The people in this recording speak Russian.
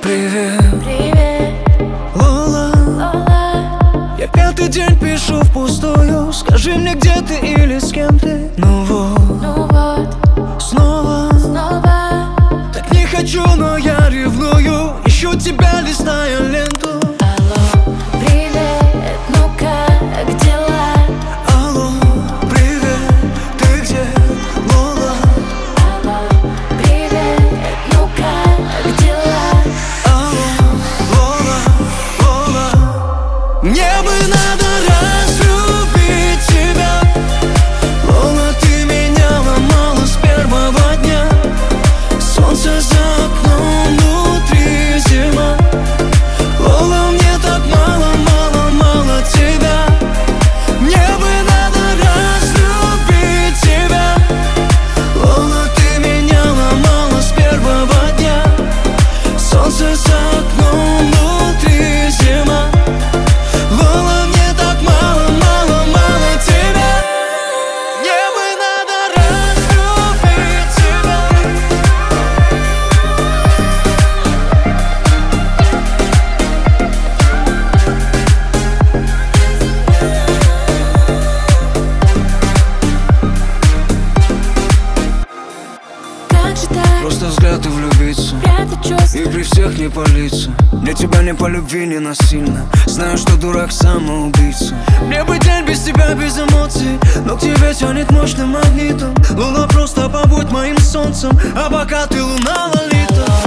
Привет, Привет, Лола. Лола. Я пятый день пишу впустую. Скажи мне, где ты или с кем ты. Ну вот, снова. Так не хочу, но я ревную. Ищу тебя, листая ленту. Алло, привет, ну как дела? Алло, привет, ты где, Лола? Алло, привет, ну как дела? Алло, Лола, Лола. Мне бы надо разлюбить тебя. Лола, ты меня ломала с первого дня. Солнце за окном, внутри зима. Лола, мне так мало, мало, мало тебя. Мне бы надо разлюбить тебя. Лола, ты меня ломала с первого дня. Солнце за окном, внутри зима. Лола, мне так мало, мало, мало тебя. Мне бы надо разлюбить тебя. Как же так? Просто взгляд и влюбиться, Прятать чувства. и при всех не палиться. Мне тебя не по любви, не насильно. Знаю, что дурак самоубийца. Мне бы день без тебя, без эмоций, но к тебе тянет мощным магнитом. Луна, просто побудь моим солнцем, а пока ты луна, Лолита.